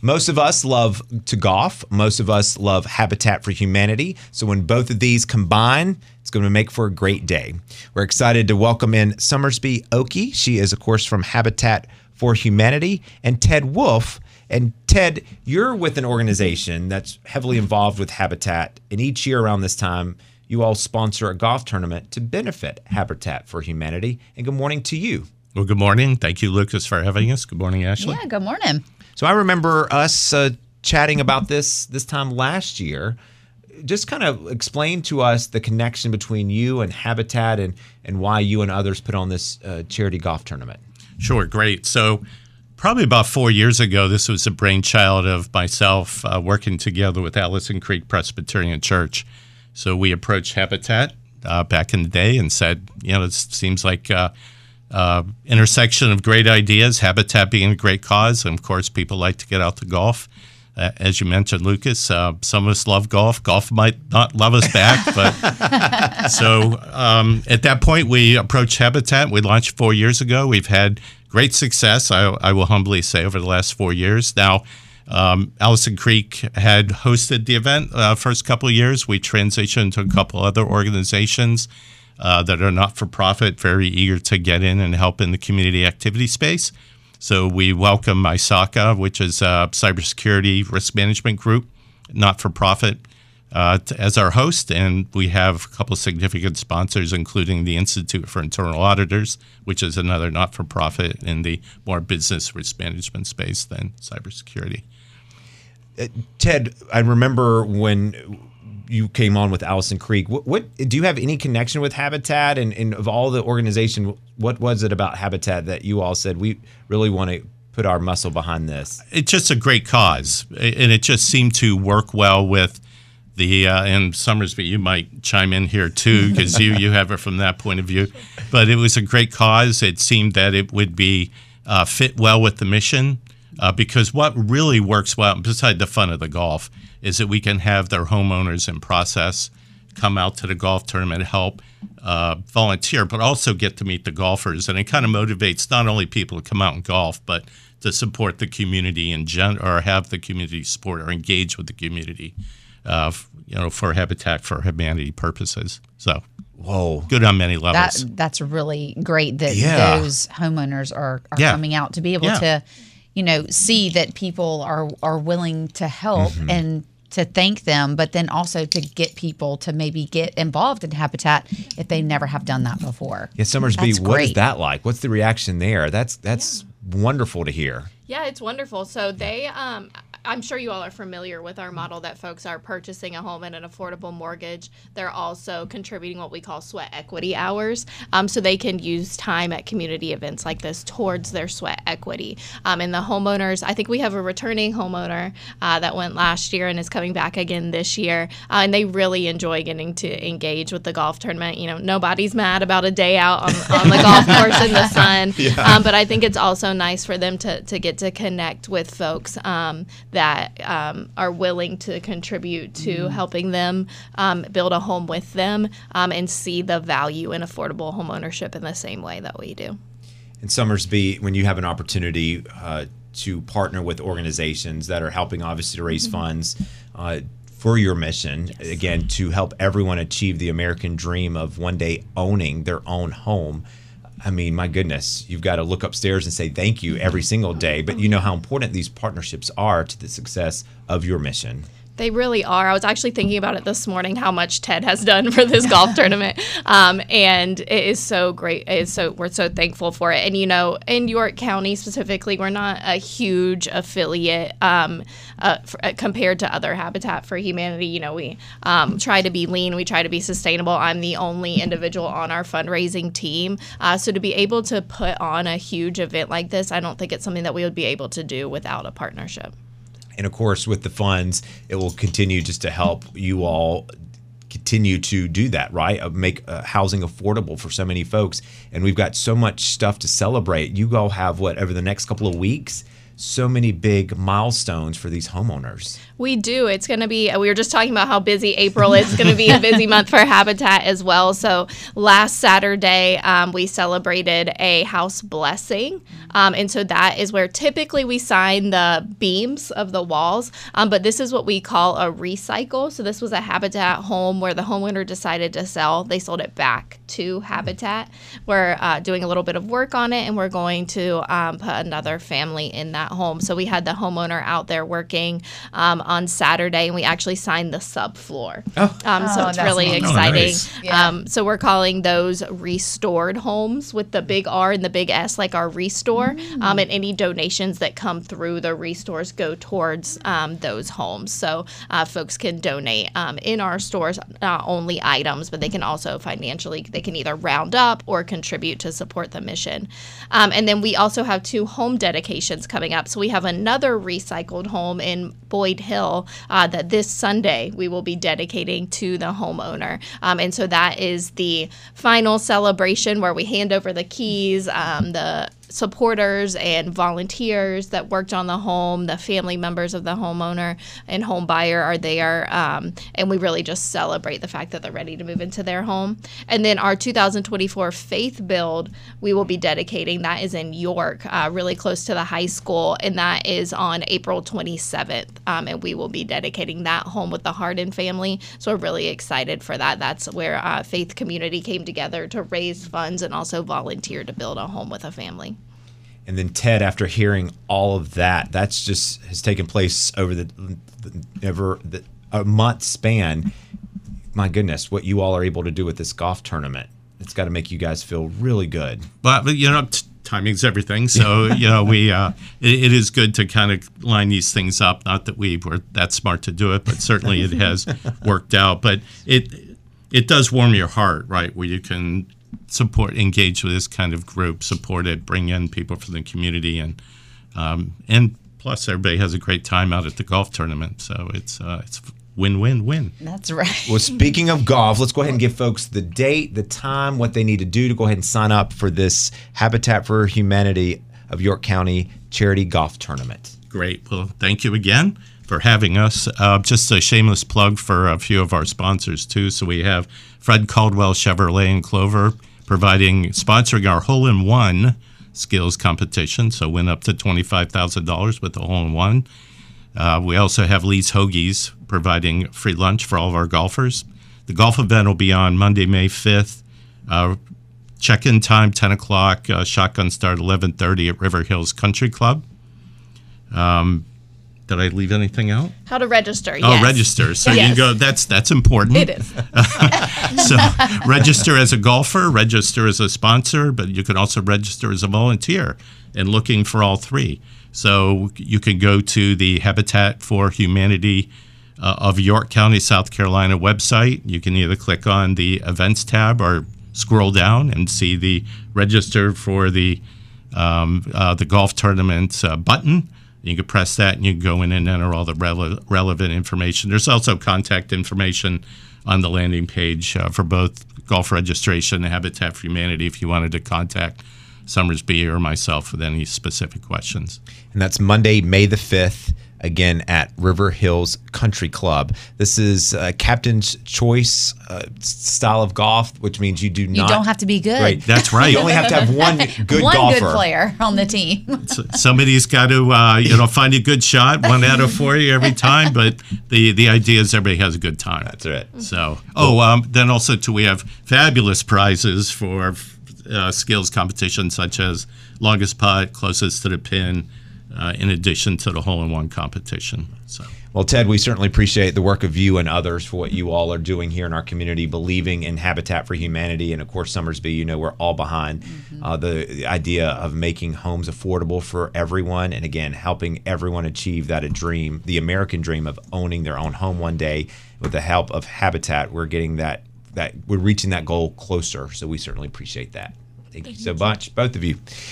Most of us love to golf. Most of us love Habitat for Humanity. So when both of these combine, it's going to make for a great day. We're excited to welcome in Summersby Oki. She is, of course, from Habitat for Humanity, and Ted Wolf. And Ted, you're with an organization that's heavily involved with Habitat, and each year around this time, you all sponsor a golf tournament to benefit Habitat for Humanity. And good morning to you. Well, good morning. Thank you, Lucas, for having us. Good morning, Ashley. Yeah, good morning. So I remember us chatting about this time last year. Just kind of explain to us the connection between you and Habitat and why you and others put on this charity golf tournament. Sure, great. So probably about 4 years ago, this was a brainchild of myself working together with Allison Creek Presbyterian Church. So we approached Habitat back in the day and said, this seems like intersection of great ideas, Habitat being a great cause. And of course, people like to get out to golf. As you mentioned, Lucas, some of us love golf. Golf might not love us back. But so at that point, we approached Habitat. We launched 4 years ago. We've had great success, I will humbly say, over the last 4 years. Now, Allison Creek had hosted the event first couple of years. We transitioned to a couple other organizations that are not-for-profit, very eager to get in and help in the community activity space. So we welcome ISACA, which is a cybersecurity risk management group, not-for-profit, as our host. And we have a couple of significant sponsors, including the Institute for Internal Auditors, which is another not-for-profit in the more business risk management space than cybersecurity. Ted, I remember when you came on with Allison Creek. What do you have any connection with Habitat? And of all the organization, what was it about Habitat that you all said, we really want to put our muscle behind this? It's just a great cause, and it just seemed to work well with the and Summersby, you might chime in here too, because you have it from that point of view. But it was a great cause. It seemed that it would be fit well with the mission, because what really works well, beside the fun of the golf, is that we can have their homeowners in process come out to the golf tournament, help volunteer, but also get to meet the golfers. And it kind of motivates not only people to come out and golf, but to support the community or have the community support or engage with the community, for Habitat for Humanity purposes. So, whoa, good on many levels. That's really great that those homeowners are coming out to be able to, see that people are willing to help and to thank them, but then also to get people to maybe get involved in Habitat if they never have done that before. Yeah, Summersby, what is that like? What's the reaction there? That's wonderful to hear. Yeah, it's wonderful. So they, I'm sure you all are familiar with our model that folks are purchasing a home at an affordable mortgage. They're also contributing what we call sweat equity hours, so they can use time at community events like this towards their sweat equity. And the homeowners, I think we have a returning homeowner that went last year and is coming back again this year, and they really enjoy getting to engage with the golf tournament. Nobody's mad about a day out on the golf course in the sun, but I think it's also nice for them to get to connect with folks that are willing to contribute to helping them build a home with them and see the value in affordable home ownership in the same way that we do. And Summersby, when you have an opportunity to partner with organizations that are helping, obviously, to raise funds for your mission, again, to help everyone achieve the American dream of one day owning their own home. I mean, my goodness, you've got to look upstairs and say thank you every single day. But you know how important these partnerships are to the success of your mission. They really are. I was actually thinking about it this morning, how much Ted has done for this golf tournament. And it is so great. We're so thankful for it. And, in York County specifically, we're not a huge affiliate compared to other Habitat for Humanity. We try to be lean. We try to be sustainable. I'm the only individual on our fundraising team. So to be able to put on a huge event like this, I don't think it's something that we would be able to do without a partnership. And of course, with the funds, it will continue just to help you all continue to do that, right? Make housing affordable for so many folks. And we've got so much stuff to celebrate. You all have over the next couple of weeks, so many big milestones for these homeowners. We do. It's going to be, we were just talking about how busy April is. It's going to be a busy month for Habitat as well. So last Saturday, we celebrated a house blessing. And so that is where typically we sign the beams of the walls. But this is what we call a recycle. So this was a Habitat home where the homeowner decided to sell. They sold it back to Habitat. We're doing a little bit of work on it, and we're going to put another family in that home. So we had the homeowner out there working on Saturday, and we actually signed the subfloor. So it's really exciting. Nice. Yeah. So we're calling those restored homes with the big R and the big S, like our restore. And any donations that come through the restores go towards those homes. So folks can donate in our stores, not only items, but they can also financially, they can either round up or contribute to support the mission. And then we also have 2 home dedications coming up. So we have another recycled home in Boyd Hill that this Sunday we will be dedicating to the homeowner. And so that is the final celebration where we hand over the keys, the supporters and volunteers that worked on the home, the family members of the homeowner and home buyer are there, and we really just celebrate the fact that they're ready to move into their home. And then our 2024 Faith Build, we will be dedicating. That is in York, really close to the high school, and that is on April 27th, and we will be dedicating that home with the Hardin family. So we're really excited for that. That's where Faith Community came together to raise funds and also volunteer to build a home with a family. And then Ted, after hearing all of that, that's just has taken place over a month span. My goodness, what you all are able to do with this golf tournament, it's got to make you guys feel really good. But timing's everything. So we it is good to kind of line these things up. Not that we were that smart to do it, but certainly it has worked out. But it does warm your heart, right? Where you can engage with this kind of group, support it, bring in people from the community, and plus everybody has a great time out at the golf tournament. So it's win-win-win. That's right. Well, speaking of golf, let's go ahead and give folks the date, the time, what they need to do to go ahead and sign up for this Habitat for Humanity of York County Charity Golf Tournament. Great. Well, thank you again for having us. Just a shameless plug for a few of our sponsors, too. So we have Fred Caldwell Chevrolet in Clover sponsoring our hole-in-one skills competition. So win up to $25,000 with the hole-in-one. We also have Lee's Hoagies providing free lunch for all of our golfers. The golf event will be on Monday, May 5th. Check-in time, 10 o'clock. Shotgun start, 11:30 at River Hills Country Club. Did I leave anything out? How to register, Oh, yes. register. So Yes. you go, that's important. It is. So register as a golfer, register as a sponsor, but you can also register as a volunteer and looking for all 3. So you can go to the Habitat for Humanity of York County, South Carolina website. You can either click on the events tab or scroll down and see the register for the golf tournament button. You can press that and you can go in and enter all the relevant information. There's also contact information on the landing page for both golf registration and Habitat for Humanity if you wanted to contact Summersby or myself with any specific questions. And that's Monday, May the 5th, again at River Hills Country Club. This is Captain's Choice style of golf, which means you You don't have to be good. Right. That's right. You only have to have one good One golfer. good player on the team. Somebody's got to find a good shot, 1 out of 40 every time. But the idea is everybody has a good time. That's right. So then also too, we have fabulous prizes for skills competitions such as longest putt, closest to the pin, in addition to the hole-in-one competition. So. Well, Ted, we certainly appreciate the work of you and others for what you all are doing here in our community, believing in Habitat for Humanity. And, of course, Summersby, we're all behind the idea of making homes affordable for everyone. And, again, helping everyone achieve that dream, the American dream of owning their own home one day. With the help of Habitat, we're getting that we're reaching that goal closer. So we certainly appreciate that. Thank you so much, both of you.